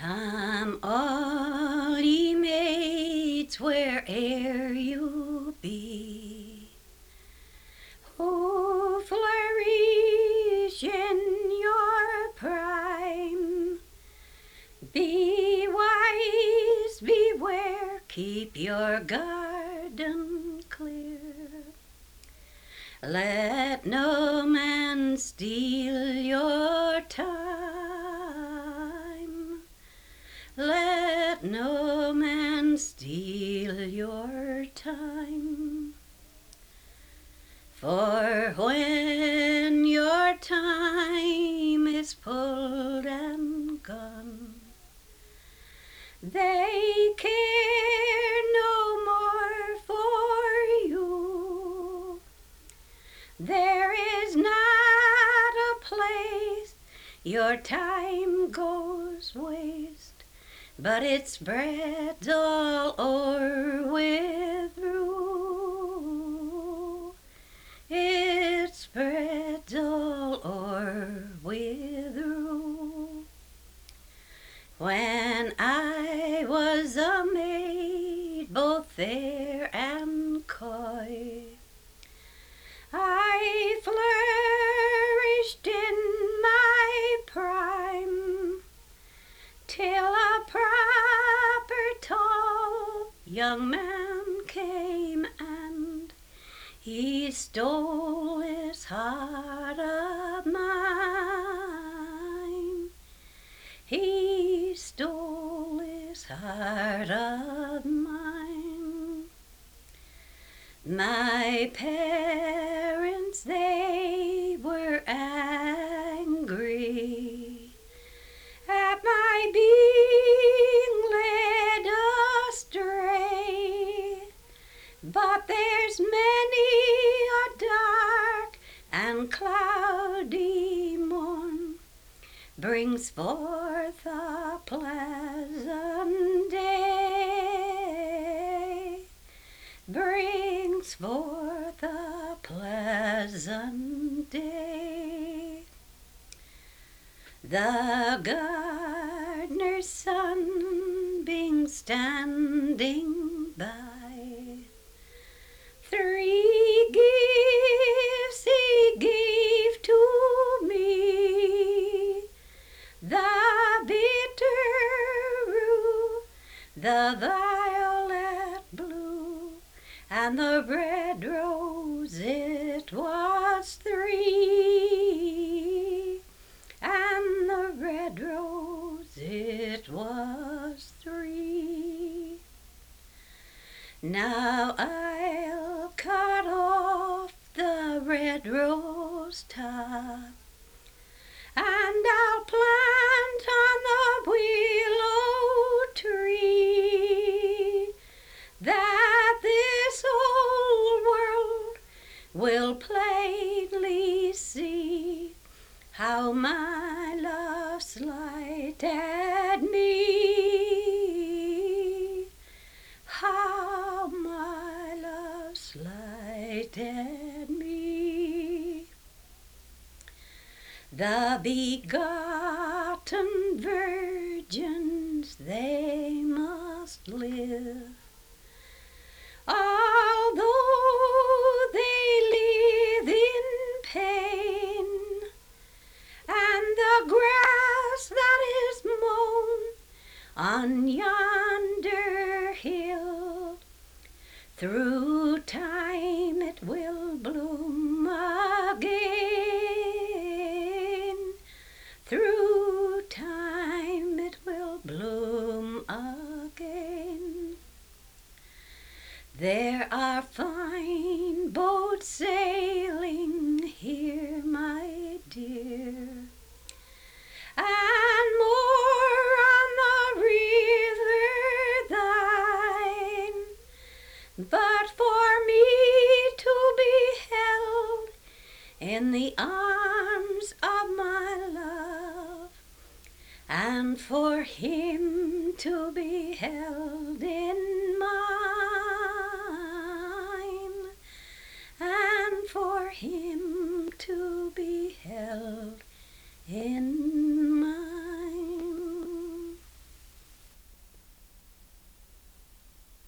Come all ye maids, where'er you be, who flourish in your prime. Be wise, beware, keep your garden clear. Let no man steal your time. Let no man steal your time. For when your time is pulled and gone, they care no more for you. There is not a place your time goes waste, but it spreads all o'er with rue. It spreads all o'er with rue. When I was a maid, both fair and coy, I flourished in my prime, till a proper tall young man came, and he stole this heart of mine. He stole this heart of mine. My parents, they were angry at my being led astray, but there's many a dark and cloudy morn brings forth a pleasant day, brings forth a pleasant day. The gardener's son being standing by, 3 gifts he gave to me, the bitter rue, the violet blue, and the red rose. It was 3, and the red rose, it was 3. Now I'll cut off the red rose top, and I'll plant on the willow tree, that this whole world will plainly see how my love slighted me, how my love slighted me. The begotten virgins, they must live, although they live in pain, and the grass that is mown on yonder hill, through time it will bloom again, through time it will bloom again. There are fine boats sailing here, my dear, and more on the river thine, but for me to be held in the arms of my love, and for him to be held in mine, and for him to be held in